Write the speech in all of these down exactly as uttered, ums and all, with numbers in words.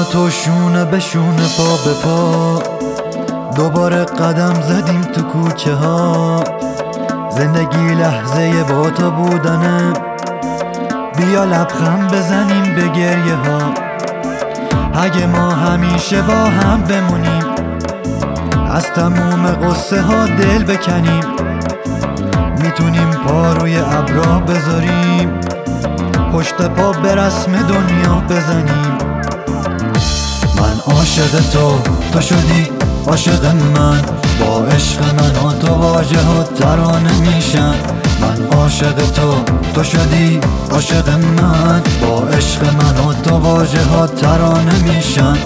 تو شونه به شونه، پا به پا دوباره قدم زدیم تو کوچه ها. زندگی لحظه با تو بودنه، بیا لبخند بزنیم به گریه ها. اگه ما همیشه با هم بمونیم، از تموم قصه ها دل بکنیم، میتونیم پا روی ابرا بذاریم، پشت پا به رسم دنیا بزنیم. من عاشق تو، تو شدی عاشق من، با عشق من و تو واژه ها ترانه میشن. من عاشق تو، تو شدی عاشق من، با عشق من و تو واژه ها ترانه میشن.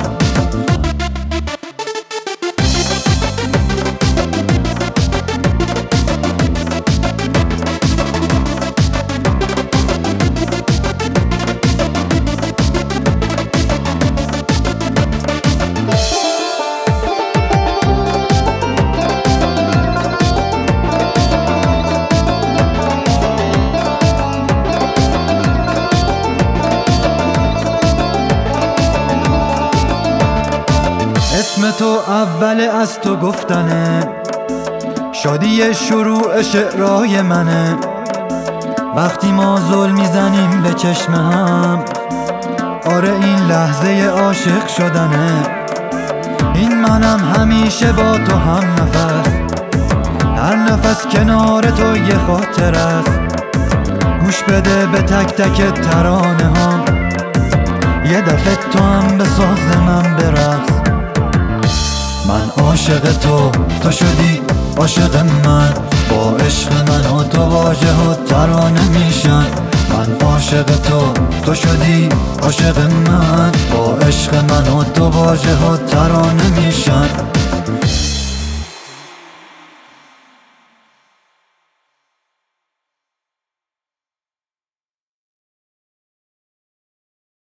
اسم تو اول از تو گفتنه، شادی شروع شعرهای منه. وقتی ما زل میزنیم به چشم هم، آره این لحظه عاشق شدنه. این منم همیشه با تو هم نفس، هر نفس کنار تو یه خاطر است. گوش بده به تک تک ترانه هم، یه دفعه تو هم به ساز من برقص. من عاشق تو، تو شدی عاشق من، با عشق من و تو واژه ها ترانه میشن. من عاشق تو، تو شدی عاشق من، با عشق من و تو واژه ها ترانه میشن.